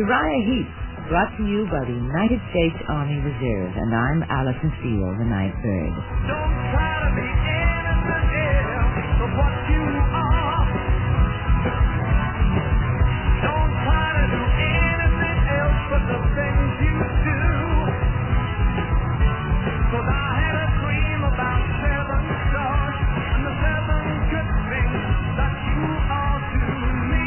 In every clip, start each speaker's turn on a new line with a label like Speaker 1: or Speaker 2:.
Speaker 1: Uriah Heep, brought to you by the United States Army Reserve, and I'm Allison Steele, the Night Bird.
Speaker 2: Don't try to be innocent of what you are. Don't try to do anything else but the things you do. 'Cause I had a dream about 7 stars and the 7 good things that you are to me.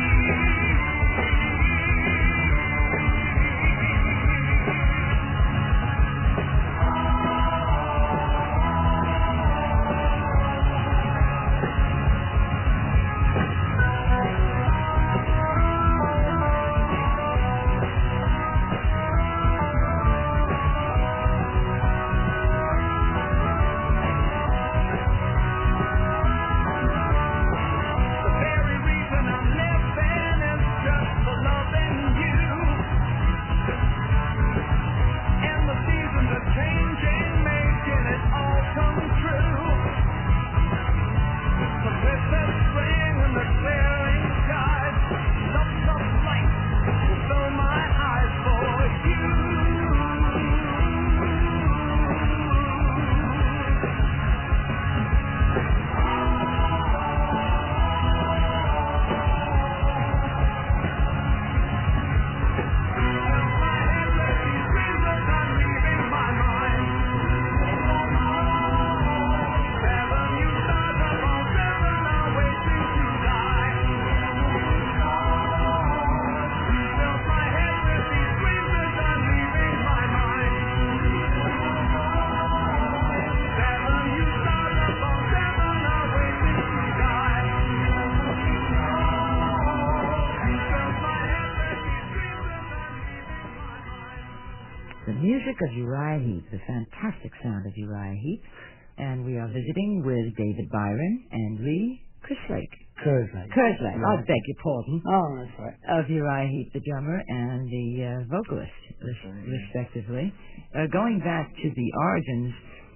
Speaker 1: The music of Uriah Heep, the fantastic sound of Uriah Heep, and we are visiting with David Byron and Lee Kerslake.
Speaker 3: Kerslake.
Speaker 1: Kerslake, I beg your pardon.
Speaker 3: Oh, that's right.
Speaker 1: Of Uriah Heep, the drummer, and the vocalist, respectively. Going back to the origins,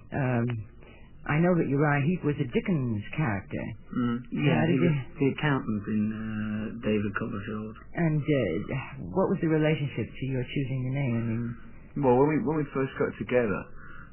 Speaker 1: I know that Uriah Heep was a Dickens character.
Speaker 3: Yeah, he was the accountant in David Copperfield.
Speaker 1: And what was the relationship to your choosing the name? I mean,
Speaker 4: well, when we first got together,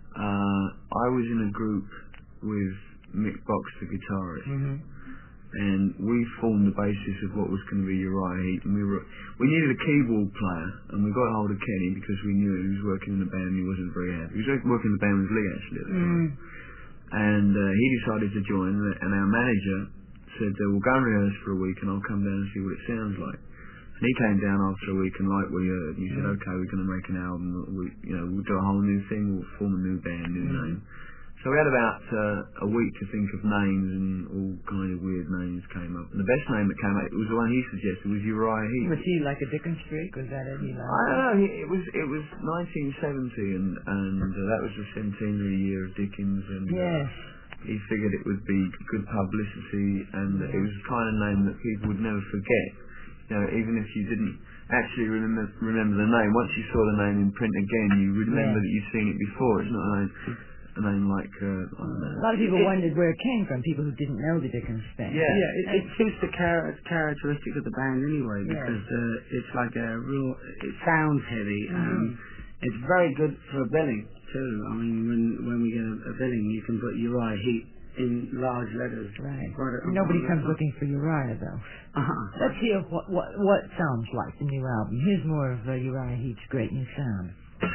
Speaker 4: I was in a group with Mick Box, the guitarist, and we formed the basis of what was going to be Uriah Heep. And we needed a keyboard player, and we got hold of Kenny because we knew he was working in the band. And he wasn't very happy. He was working in the band with Lee actually at the time, and he decided to join. And our manager said, "We'll go and rehearse for a week, and I'll come down and see what it sounds like." And he came down after a week and liked what he heard. And he said, "Okay, we're going to make an album. We'll do a whole new thing. We'll form a new band, new name." So we had about a week to think of names, and all kind of weird names came up. And the best name that came up, it was the one he suggested, was Uriah Heep.
Speaker 1: was he like a Dickens freak? Was that it?
Speaker 4: I don't know. It was 1970, and that was the centenary year of Dickens, and
Speaker 1: Yes.
Speaker 4: he figured it would be good publicity, and it was the kind of name that people would never forget. Even if you didn't actually remember the name, once you saw the name in print again, you remember that you'd seen it before. It's not a name like, I don't know.
Speaker 1: A lot of people wondered where it came from, people who didn't know the Dickens band.
Speaker 3: Yeah, it suits the characteristic of the band anyway, because it's like it sounds heavy. It's very good for billing too. I mean, when we get a billing, you can put Uriah Heep in large letters.
Speaker 1: Right. Nobody comes looking for Uriah, though. Let's hear what it sounds like, the new album. Here's more of Uriah Heep's great new sound.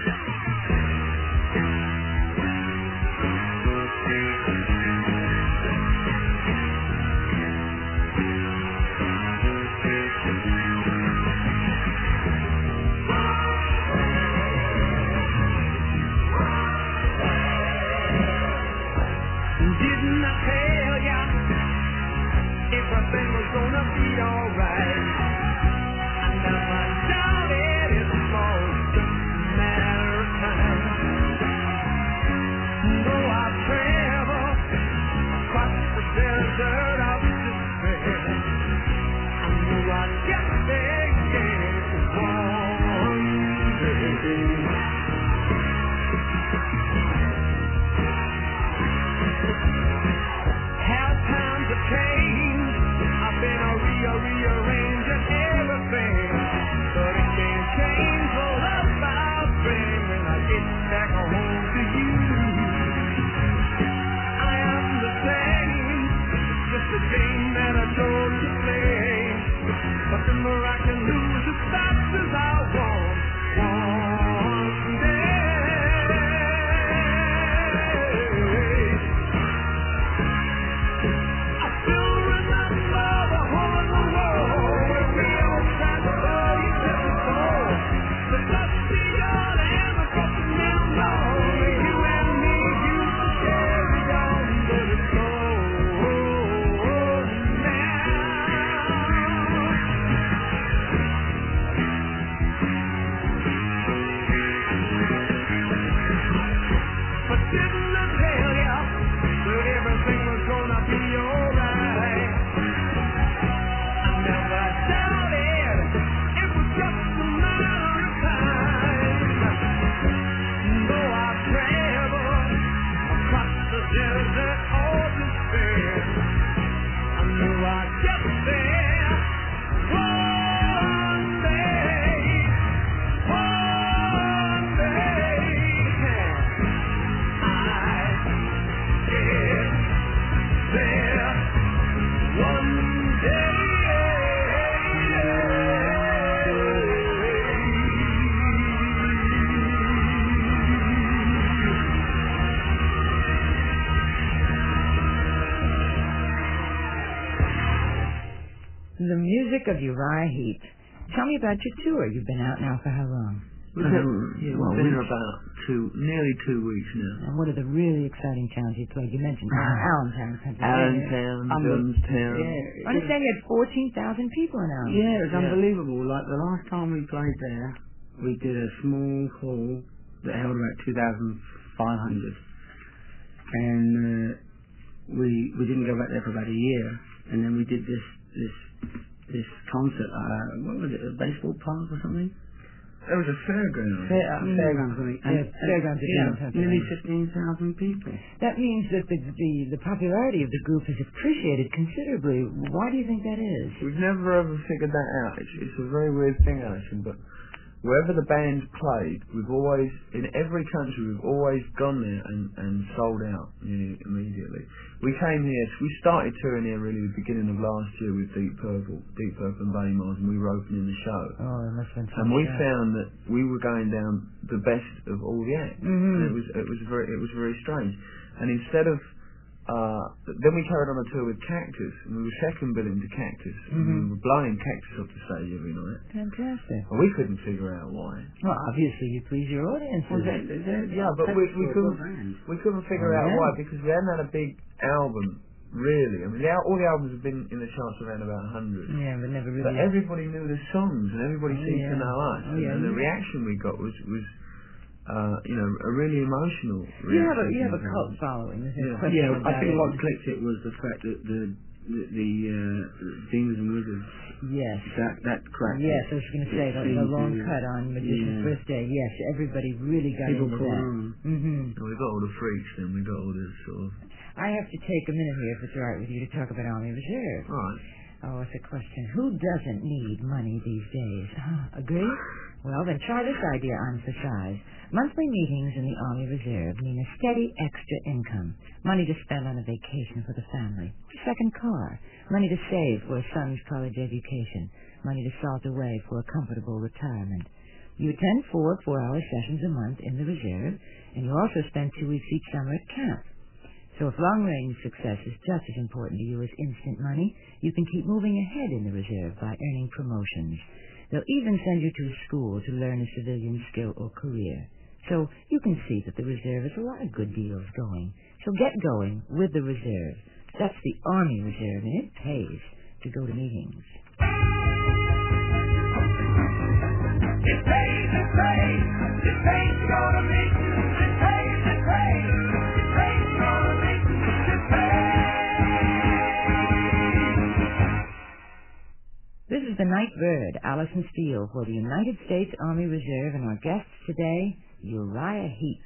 Speaker 2: Didn't I tell ya everything was gonna be alright? I never doubted it was just a matter of time. Though I travel across the desert of despair, I knew I'd get there one day. How times have changed. I've been a
Speaker 1: the music of Uriah Heep. Tell me about your tour. You've been out now for how long?
Speaker 4: We've been here about nearly 2 weeks now.
Speaker 1: And what are the really exciting towns you played? You mentioned Allentown, Pennsylvania.
Speaker 4: Allentown, Johnstown.
Speaker 3: Yeah,
Speaker 1: I understand you had 14,000 people in Allentown.
Speaker 3: yeah, it was unbelievable. Like the last time we played there, we did a small hall that held about 2,500, and we didn't go back there for about a year, and then we did this concert. What was it? A baseball park or something?
Speaker 4: There was a fairground.
Speaker 3: Fairgrounds, I think.
Speaker 1: Fairgrounds at Allentown.
Speaker 3: Nearly 15,000 people.
Speaker 1: That means that the popularity of the group has appreciated considerably. Why do you think that is?
Speaker 4: We've never ever figured that out. It's a very weird thing, Alison, but wherever the band played, we've always, in every country, we've always gone there and sold out immediately. We came here, we started touring here really at the beginning of last year with Deep Purple and Bunny Mars, and we were opening the show.
Speaker 1: Oh, it must have been fun.
Speaker 4: And we found that we were going down the best of all the acts.
Speaker 1: Mm-hmm.
Speaker 4: And it was very strange. And instead of then we carried on a tour with Cactus, and we were second billing to Cactus, and we were blowing Cactus off the stage every night.
Speaker 1: Fantastic.
Speaker 4: Well, we couldn't figure out why.
Speaker 1: Well, obviously you please your audience.
Speaker 4: Yeah, but we couldn't figure out why, because we hadn't had a big album, really. I mean, all the albums have been in the charts around about 100.
Speaker 1: Yeah, but never really.
Speaker 4: But everybody knew the songs, and everybody seemed to know us. And the reaction we got was a really emotional reaction.
Speaker 1: You have a cult following.
Speaker 3: Yeah, I think what clicked it was the fact that the Demons and Wizards.
Speaker 1: Yes.
Speaker 3: That cracked.
Speaker 1: Yes, I was going to say the long cut on Magician's Birthday. Yes, everybody really got into that.
Speaker 4: Mm-hmm. We got all the freaks, then we got all this sort of.
Speaker 1: I have to take a minute here, if it's all right with you, to talk about Army Reserve.
Speaker 4: All right.
Speaker 1: Oh, it's a question. Who doesn't need money these days? Agree? Well, then try this idea on for size. Monthly meetings in the Army Reserve mean a steady extra income. Money to spend on a vacation for the family. A second car. Money to save for a son's college education. Money to salt away for a comfortable retirement. You attend 4 4-hour sessions a month in the Reserve, and you also spend 2 weeks each summer at camp. So if long-range success is just as important to you as instant money, you can keep moving ahead in the Reserve by earning promotions. They'll even send you to a school to learn a civilian skill or career. So you can see that the Reserve has a lot of good deals going. So get going with the Reserve. That's the Army Reserve, and it pays to go to meetings.
Speaker 2: It pays to go to meetings. It pays to go to meetings.
Speaker 1: This is the Night Bird, Allison Steele, for the United States Army Reserve, and our guests today, Uriah Heep.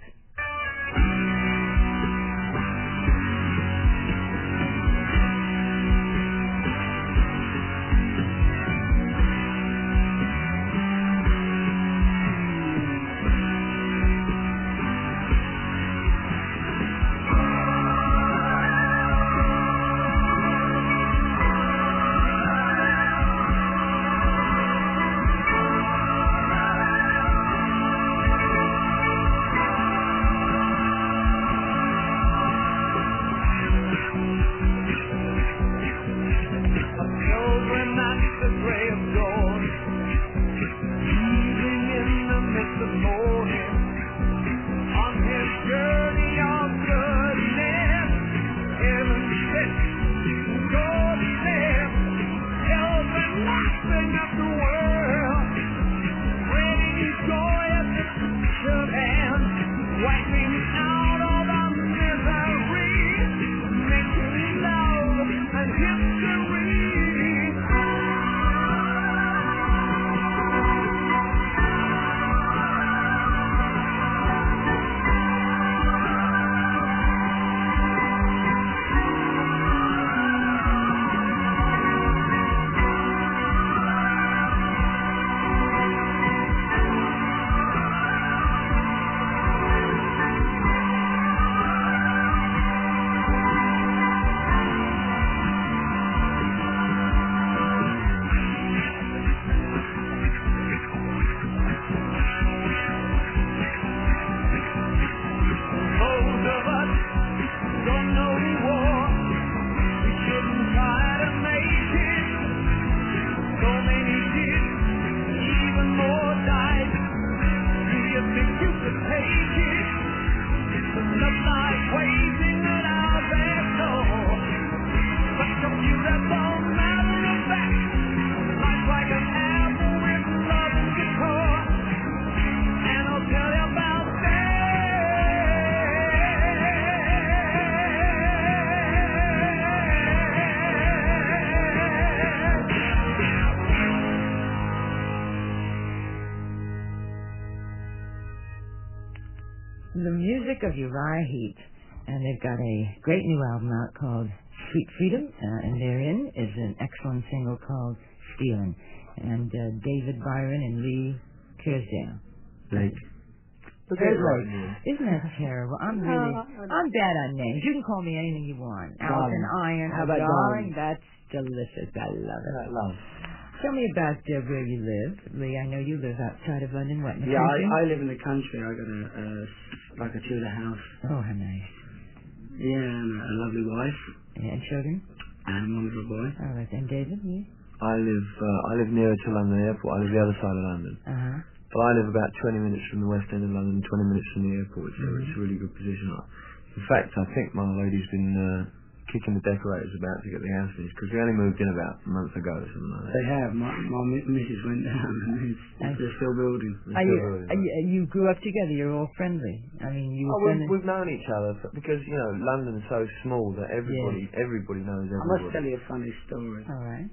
Speaker 1: the music of Uriah Heep, and they've got a great new album out called Sweet Freedom, and therein is an excellent single called Stealin', and David Byron and Lee Kersdale.
Speaker 3: Lake.
Speaker 1: Isn't that terrible? I'm bad on names. You can call me anything you want. Alton Iron.
Speaker 3: How about
Speaker 1: darling? That's delicious. I love it.
Speaker 3: Love.
Speaker 1: Tell me about where you live, Lee. I know you live outside of London. What, in the
Speaker 3: Yeah,
Speaker 1: country?
Speaker 3: I live in the country. I got like a Tudor house.
Speaker 1: Oh, how nice.
Speaker 3: Yeah, and a lovely wife.
Speaker 1: Yeah, and children?
Speaker 3: And a wonderful boy.
Speaker 1: All right. And David, you?
Speaker 4: I live nearer to London Airport. I live the other side of London.
Speaker 1: Uh-huh.
Speaker 4: But I live about 20 minutes from the west end of London, 20 minutes from the airport, so it's a really good position. In fact, I think my lady's been kicking the decorators about to get the house finished, because we only moved in about a month ago or something like that.
Speaker 3: They have. My missus went down and they're still building.
Speaker 1: You grew up together. You're all friendly. I mean,
Speaker 4: we've known each other because, you know, London's so small that everybody knows everybody.
Speaker 3: I must tell you a funny story.
Speaker 1: All right.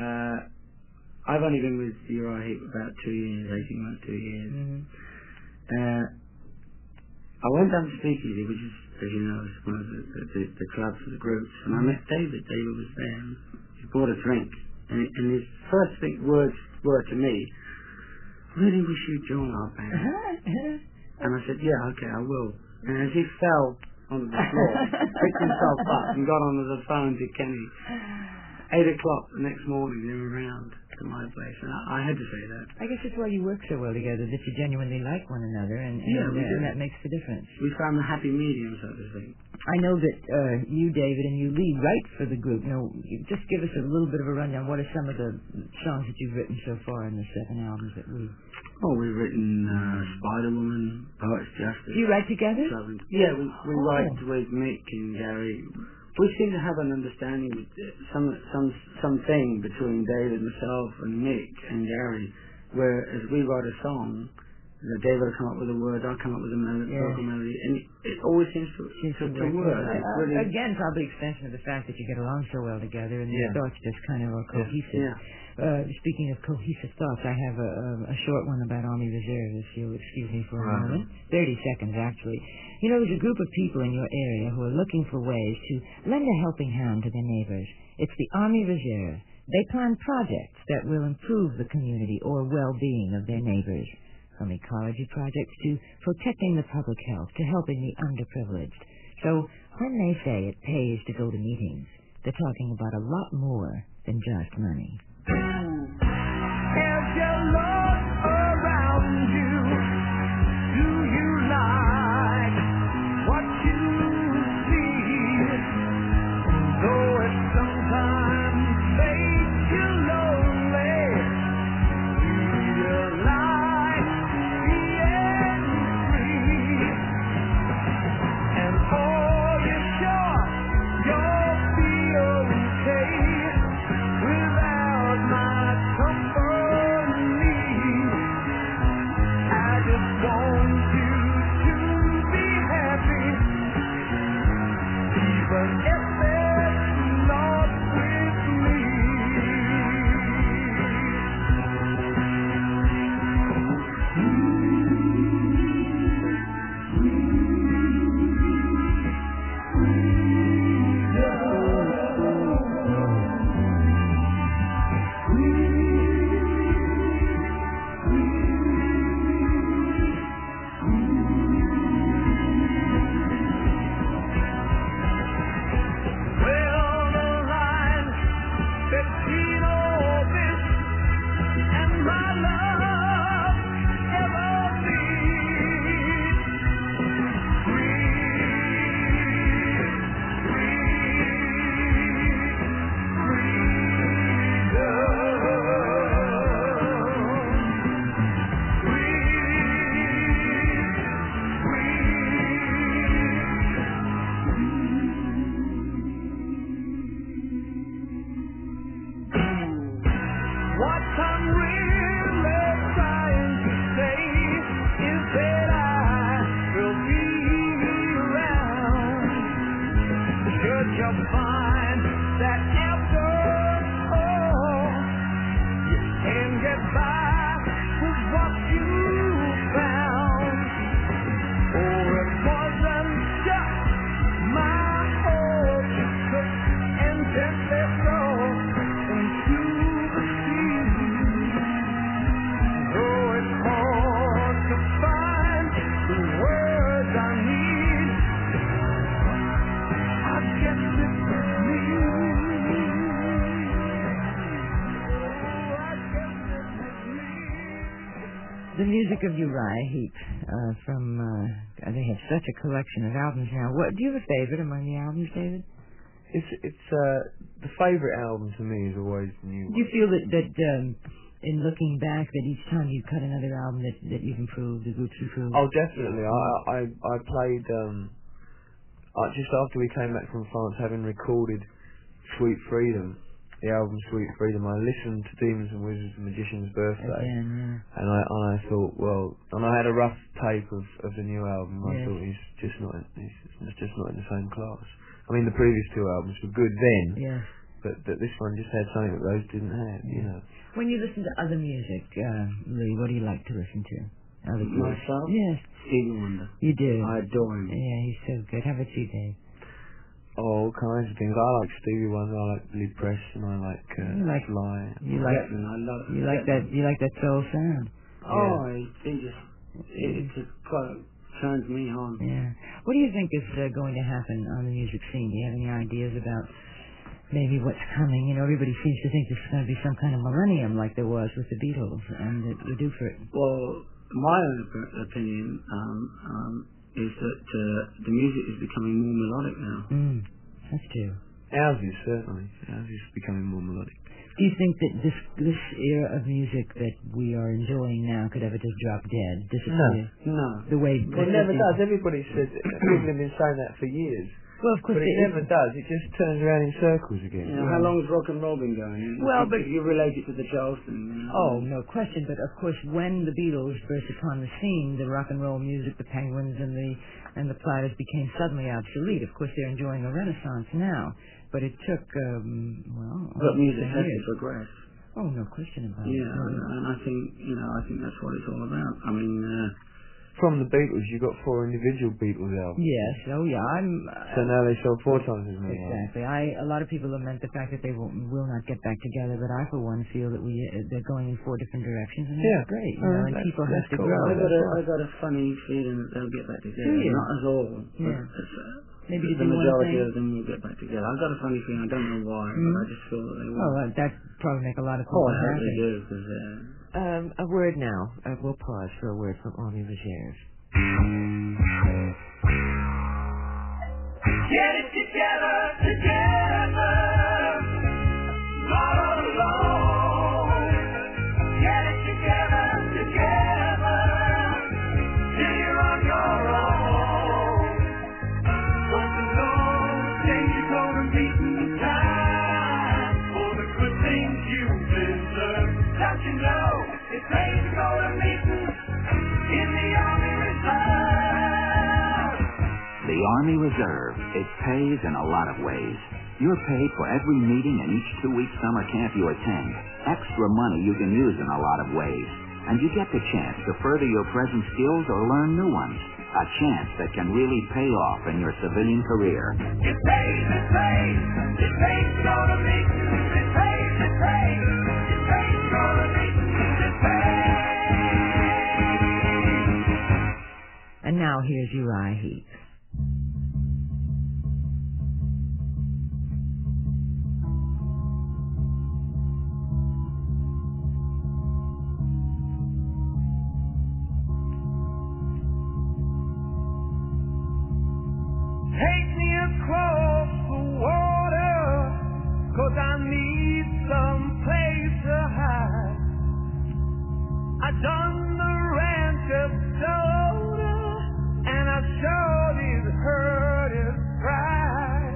Speaker 3: I've only been with Uriah Heep about 2 years, 18 months, 2 years.
Speaker 1: Mm-hmm.
Speaker 3: I went down to Speakeasy, which is, as you know, is one of the clubs for the groups, and I met David. David was there. He bought a drink, and his first words were to me, "Really wish you'd join our band." And I said, "Yeah, okay, I will." And as he fell onto the floor, picked himself up and got onto the phone to Kenny. 8 o'clock the next morning, they were around to my place, and I had to say that.
Speaker 1: I guess it's why you work so well together, that you genuinely like one another, and that makes the difference.
Speaker 3: We found the happy medium, so to speak.
Speaker 1: I know that you, David, and you, Lee, write for the group. Now, just give us a little bit of a rundown. What are some of the songs that you've written so far in the 7 albums that we...
Speaker 3: Oh, we've written Spider-Woman, Poets Justice.
Speaker 1: Do you write together?
Speaker 3: Yeah, we write with Mick and Gary. We seem to have an understanding with something between David, myself, and Mick and Gary, where as we write a song, David will come up with a word, I'll come up with a vocal melody, and it always seems to work.
Speaker 1: Again, probably extension of the fact that you get along so well together, and your thoughts just kind of are cohesive. Speaking of cohesive thoughts, I have a short one about Army Reserve, if you'll excuse me for a moment. 30 seconds, actually. You know, there's a group of people in your area who are looking for ways to lend a helping hand to their neighbors. It's the Army Reserve. They plan projects that will improve the community or well-being of their neighbors, from ecology projects to protecting the public health to helping the underprivileged. So when they say it pays to go to meetings, they're talking about a lot more than just money.
Speaker 2: As you look around you, do you like what you see? Though it sometimes makes you lonely, realize being free. And oh, you're sure you'll be okay without my
Speaker 1: music of Uriah Heep they have such a collection of albums now. Do you have a favorite among the albums, David?
Speaker 5: It's the favourite album to me is always the new one.
Speaker 1: Do you feel that in looking back, that each time you cut another album that you've improved, the group's improved?
Speaker 5: Oh, definitely. I played just after we came back from France, having recorded Sweet Freedom, the album Sweet Freedom. I listened to Demons and Wizards and Magician's Birthday,
Speaker 1: again,
Speaker 5: and I thought, well, and I had a rough tape of the new album. I thought he's just not in the same class. I mean, the previous two albums were good then.
Speaker 1: Yes.
Speaker 5: But this one just had something that those didn't have, you know.
Speaker 1: When you listen to other music, Lee, what do you like to listen to?
Speaker 3: Myself?
Speaker 1: Yes.
Speaker 3: Stevie Wonder.
Speaker 1: You do?
Speaker 3: I adore him.
Speaker 1: Yeah, he's so good. How about you, Dave?
Speaker 5: Oh, all kinds of things. I like Stevie Wonder, I like Billy Preston, I like Sly.
Speaker 1: You like that soul sound?
Speaker 3: Oh, it just turns me on.
Speaker 1: Yeah. What do you think is going to happen on the music scene? Do you have any ideas about maybe what's coming? You know, everybody seems to think this is going to be some kind of millennium like there was with the Beatles, and that we're due for it.
Speaker 3: Well, my own opinion is that the music is becoming more melodic now.
Speaker 1: That's true.
Speaker 5: Ours is, certainly. Ours is becoming more melodic.
Speaker 1: Do you think that this era of music that we are enjoying now could ever just drop dead, disappear?
Speaker 3: No.
Speaker 1: The way
Speaker 5: it never does. Everybody says people have been saying that for years.
Speaker 1: Well, of course,
Speaker 5: but it never does. It just turns around in circles again.
Speaker 3: You know, how long has rock and roll been going?
Speaker 1: Well, but
Speaker 3: you relate it to the Charleston. You know?
Speaker 1: Oh, no question. But of course, when the Beatles burst upon the scene, the rock and roll music, the Penguins and the Platters became suddenly obsolete. Of course, they're enjoying a renaissance now, but it took
Speaker 3: But music has to progress.
Speaker 1: Oh, no question about it.
Speaker 3: Yeah, and I think that's what it's all about. I mean.
Speaker 5: From the Beatles, you got 4 individual Beatles albums.
Speaker 1: Yes, oh yeah,
Speaker 5: so now they sold 4 times as many.
Speaker 1: Exactly. A lot of people lament the fact that they will not get back together, but I, for one, feel that they're going in 4 different directions, and that's great. You know, and people have to grow.
Speaker 3: I got a funny feeling that they'll get back together. Not as all.
Speaker 1: Maybe
Speaker 3: the majority of them will get back together. I've got a funny feeling. I don't know why, but I just feel that they will.
Speaker 1: Oh, that probably make a lot of people
Speaker 3: happy. I hope they do, because
Speaker 1: a word now. We'll pause for a word from Army Reserve.
Speaker 2: Get it together, not alone. Get it together, till you're on your own. But the Lord says you're gonna meet in time for the good things you deserve. Don't you know it pays to go to meetings in the Army Reserve?
Speaker 6: The Army Reserve. It pays in a lot of ways. You're paid for every meeting and each 2-week summer camp you attend. Extra money you can use in a lot of ways. And you get the chance to further your present skills or learn new ones. A chance that can really pay off in your civilian career.
Speaker 2: It pays to go to meetings. It pays to go to meetings. It pays.
Speaker 1: And now here's Uriah Heep.
Speaker 2: Take me across the water, 'cause I need some place to hide. I done the ranch of soda, and I sure did hurt his pride.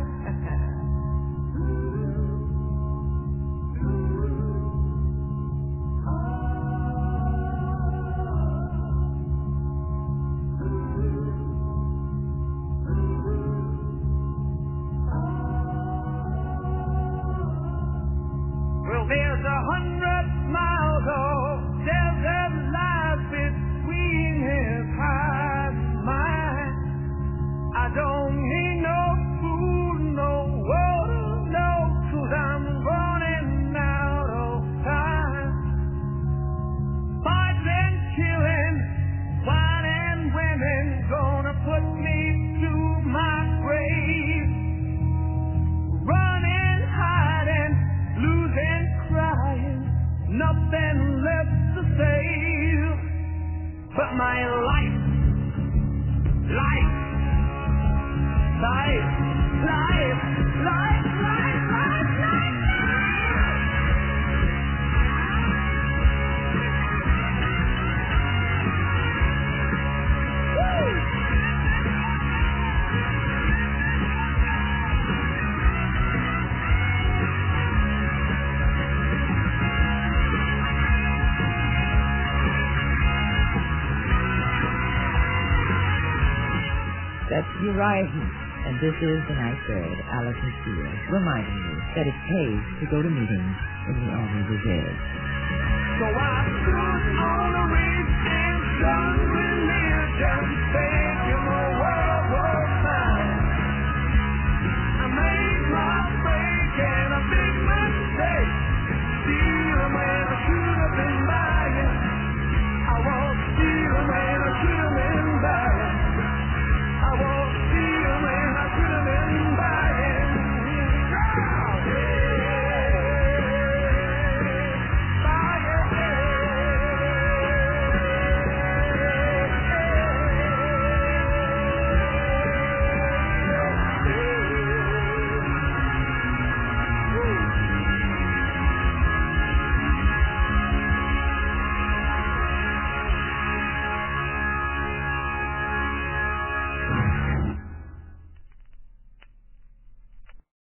Speaker 1: That's Uriah Heep, and this is The Night Bird, Alison Steele, reminding you that it pays to go to meetings in the Army Reserve.
Speaker 2: So I stood on a ridge and sun relieved and stayed